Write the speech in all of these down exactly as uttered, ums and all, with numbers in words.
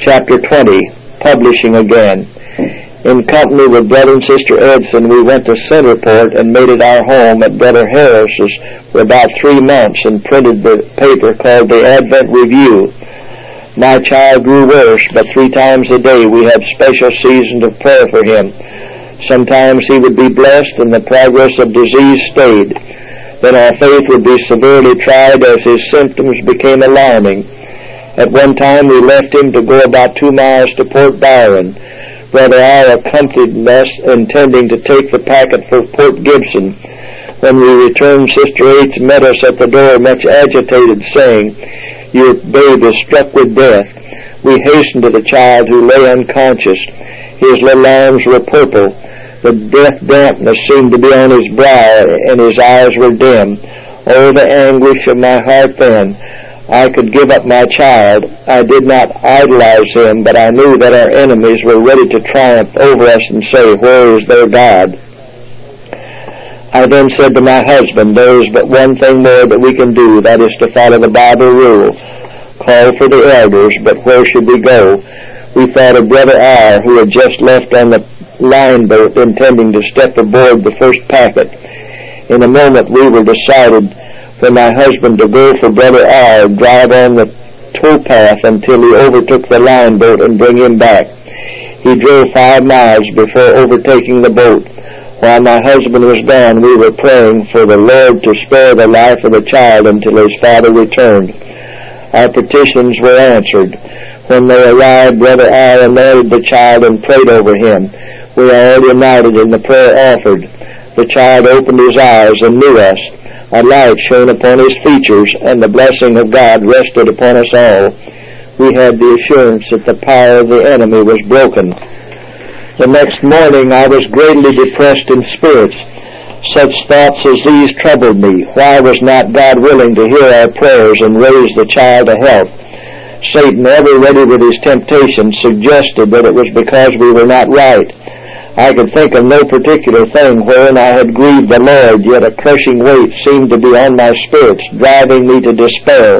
Chapter twenty, Publishing Again. In company with Brother and Sister Edson, we went to Centerport and made it our home at Brother Harris's for about three months and printed the paper called the Advent Review. My child grew worse, but three times a day we had special seasons of prayer for him. Sometimes he would be blessed and the progress of disease stayed. Then our faith would be severely tried as his symptoms became alarming. At one time we left him to go about two miles to Port Byron. Brother I accompanied us, intending to take the packet for Port Gibson. When we returned, Sister H met us at the door, much agitated, saying, "Your babe is struck with death." We hastened to the child, who lay unconscious. His little arms were purple. The death dampness seemed to be on his brow, and his eyes were dim. Oh, the anguish of my heart then! I could give up my child. I did not idolize him, but I knew that our enemies were ready to triumph over us and say, "Where is their God?" I then said to my husband, "There is but one thing more that we can do, that is to follow the Bible rule. Call for the elders, but where should we go?" We thought of Brother R, who had just left on the line boat, intending to step aboard the first packet. In a moment we were decided for my husband to go for Brother R, drive on the towpath until he overtook the line boat and bring him back. He drove five miles before overtaking the boat. While my husband was gone, we were praying for the Lord to spare the life of the child until his father returned. Our petitions were answered. When they arrived, Brother R anointed the child and prayed over him. We all united in the prayer offered. The child opened his eyes and knew us. A light shone upon his features, and the blessing of God rested upon us all. We had the assurance that the power of the enemy was broken. The next morning I was greatly depressed in spirits. Such thoughts as these troubled me. Why was not God willing to hear our prayers and raise the child to health? Satan, ever ready with his temptations, suggested that it was because we were not right. I could think of no particular thing wherein I had grieved the Lord, yet a crushing weight seemed to be on my spirits, driving me to despair.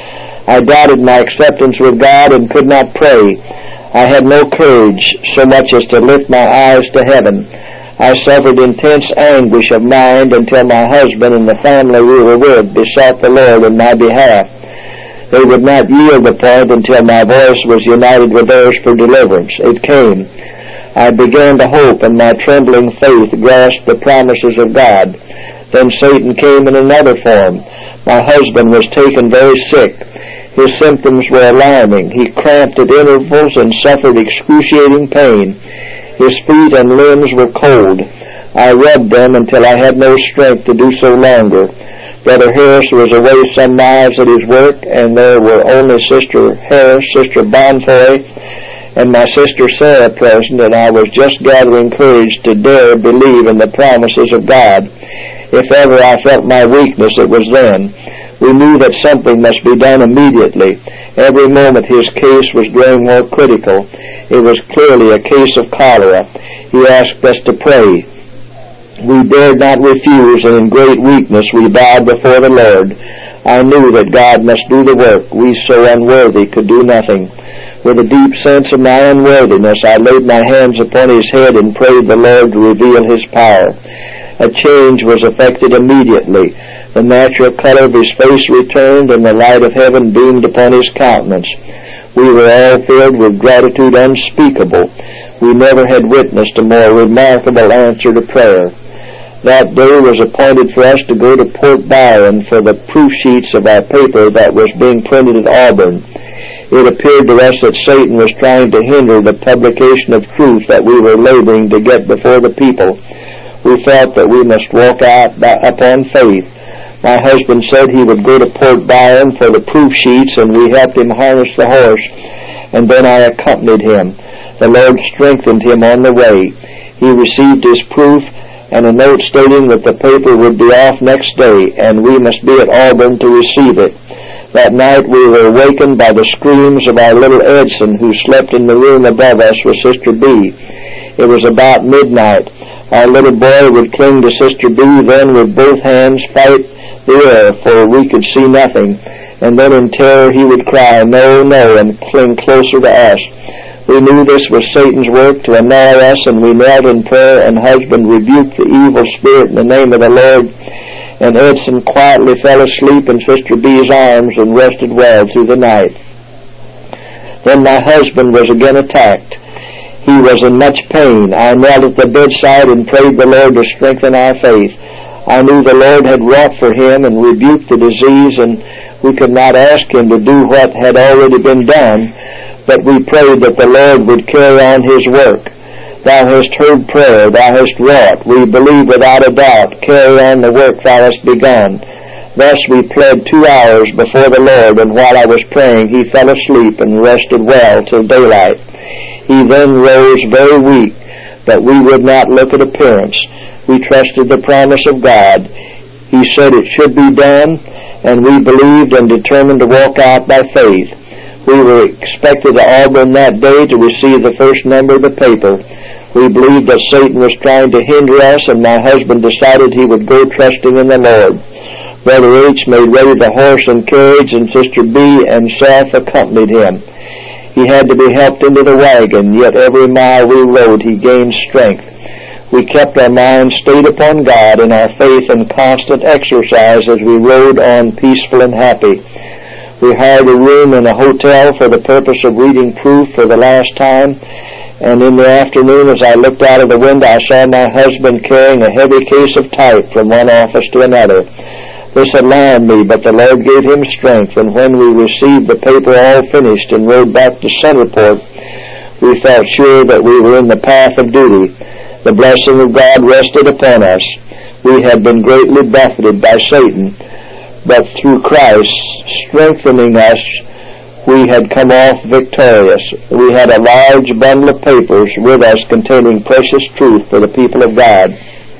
I doubted my acceptance with God and could not pray. I had no courage so much as to lift my eyes to heaven. I suffered intense anguish of mind until my husband and the family we were with besought the Lord in my behalf. They would not yield the point until my voice was united with theirs for deliverance. It came. I began to hope, and my trembling faith grasped the promises of God. Then Satan came in another form. My husband was taken very sick. His symptoms were alarming. He cramped at intervals and suffered excruciating pain. His feet and limbs were cold. I rubbed them until I had no strength to do so longer. Brother Harris was away some miles at his work, and there were only Sister Harris, Sister Bonfoy, and my sister Sarah present, and I was just gathering courage to dare believe in the promises of God. If ever I felt my weakness, it was then. We knew that something must be done immediately. Every moment his case was growing more critical. It was clearly a case of cholera. He asked us to pray. We dared not refuse, and in great weakness we bowed before the Lord. I knew that God must do the work. We, so unworthy, could do nothing. With a deep sense of my unworthiness, I laid my hands upon his head and prayed the Lord to reveal his power. A change was effected immediately. The natural color of his face returned, and the light of heaven beamed upon his countenance. We were all filled with gratitude unspeakable. We never had witnessed a more remarkable answer to prayer. That day was appointed for us to go to Port Byron for the proof sheets of our paper that was being printed at Auburn. It appeared to us that Satan was trying to hinder the publication of truth that we were laboring to get before the people. We felt that we must walk out by, upon faith. My husband said he would go to Port Byron for the proof sheets, and we helped him harness the horse, and then I accompanied him. The Lord strengthened him on the way. He received his proof, and a note stating that the paper would be off next day, and we must be at Auburn to receive it. That night we were awakened by the screams of our little Edson, who slept in the room above us with Sister B. It was about midnight. Our little boy would cling to Sister B, then with both hands fight the air, for we could see nothing. and then in terror he would cry, "No, no," and cling closer to us. We knew this was Satan's work to annoy us, and we knelt in prayer, and husband rebuked the evil spirit in the name of the Lord, and Edson quietly fell asleep in Sister B's arms and rested well through the night. Then my husband was again attacked. He was in much pain. I knelt at the bedside and prayed the Lord to strengthen our faith. I knew the Lord had wrought for him and rebuked the disease, and we could not ask him to do what had already been done, but we prayed that the Lord would carry on his work. Thou hast heard prayer, thou hast wrought. We believe without a doubt, carry on the work thou hast begun. Thus we pled two hours before the Lord, and while I was praying, he fell asleep and rested well till daylight. He then rose very weak, but we would not look at appearance. We trusted the promise of God. He said it should be done, and we believed and determined to walk out by faith. We were expected to Auburn that day to receive the first number of the paper. We believed that Satan was trying to hinder us, and my husband decided he would go trusting in the Lord. Brother H. made ready the horse and carriage, and Sister B and self accompanied him. He had to be helped into the wagon, yet every mile we rode he gained strength. We kept our minds stayed upon God in our faith and constant exercise as we rode on peaceful and happy. We hired a room in a hotel for the purpose of reading proof for the last time, and in the afternoon as I looked out of the window I saw my husband carrying a heavy case of type from one office to another. This alarmed me, but the Lord gave him strength, and when we received the paper all finished and rode back to Centerport, we felt sure that we were in the path of duty. The blessing of God rested upon us. We had been greatly buffeted by Satan, but through Christ strengthening us, we had come off victorious. We had a large bundle of papers with us containing precious truth for the people of God.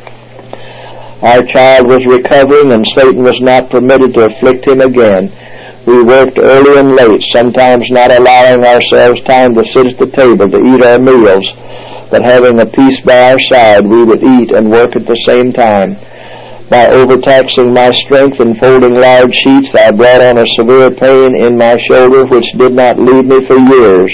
Our child was recovering, and Satan was not permitted to afflict him again. We worked early and late, sometimes not allowing ourselves time to sit at the table to eat our meals, but having a piece by our side, we would eat and work at the same time. By overtaxing my strength and folding large sheets, I brought on a severe pain in my shoulder which did not leave me for years.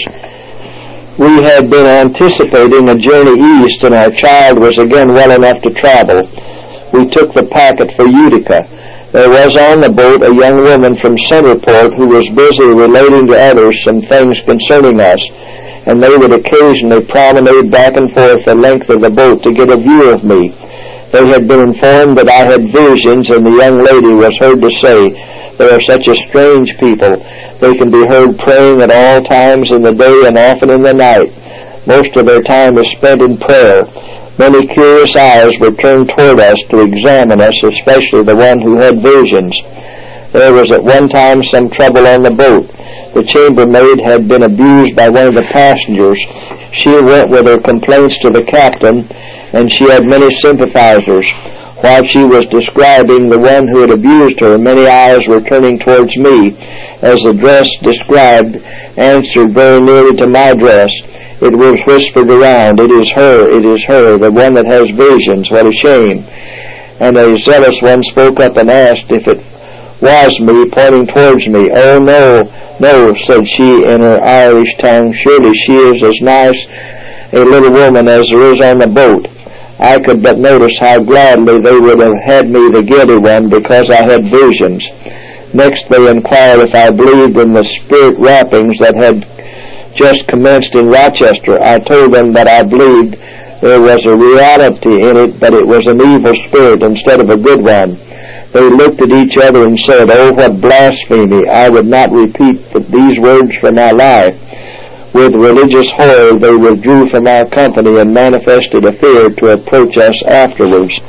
We had been anticipating a journey east, and our child was again well enough to travel. We took the packet for Utica. There was on the boat a young woman from Centerport who was busy relating to others some things concerning us, and they would occasionally promenade back and forth the length of the boat to get a view of me. They had been informed that I had visions, and the young lady was heard to say, "They are such a strange people. They can be heard praying at all times in the day and often in the night. Most of their time is spent in prayer." Many curious eyes were turned toward us to examine us, especially the one who had visions. There was at one time some trouble on the boat. The chambermaid had been abused by one of the passengers. She went with her complaints to the captain, and she had many sympathizers. While she was describing the one who had abused her, many eyes were turning towards me, as the dress described answered very nearly to my dress. It was whispered around, "It is her, it is her, the one that has visions, what a shame." And a zealous one spoke up and asked if it was me, pointing towards me. "Oh, no, no," said she in her Irish tongue, "surely she is as nice a little woman as there is on the boat." I could but notice how gladly they would have had me the guilty one because I had visions. Next they inquired if I believed in the spirit rappings that had just commenced in Rochester. I told them that I believed there was a reality in it, but it was an evil spirit instead of a good one. They looked at each other and said, "Oh, what blasphemy! I would not repeat these words for my life." With religious horror they withdrew from our company and manifested a fear to approach us afterwards.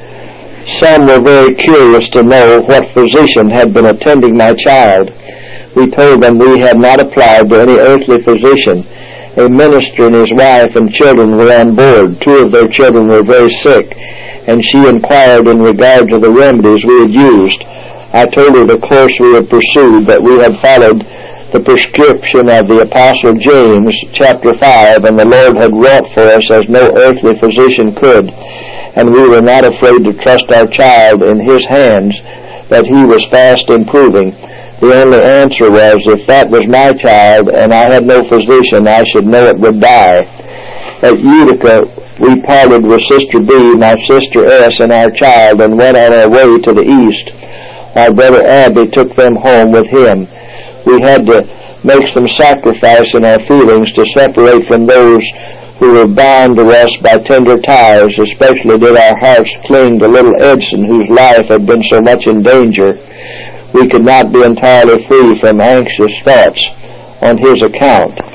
Some were very curious to know what physician had been attending my child. We told them we had not applied to any earthly physician. A minister and his wife and children were on board. Two of their children were very sick, and she inquired in regard to the remedies we had used. I told her the course we had pursued, that we had followed the prescription of the Apostle James, chapter five, and the Lord had wrought for us as no earthly physician could, and we were not afraid to trust our child in His hands, that he was fast improving. The only answer was, if that was my child and I had no physician, I should know it would die. At Utica, we parted with Sister B, my Sister S, and our child, and went on our way to the east. My brother Abby took them home with him. We had to make some sacrifice in our feelings to separate from those who were bound to us by tender ties. Especially did our hearts cling to little Edson, whose life had been so much in danger. We could not be entirely free from anxious thoughts on his account.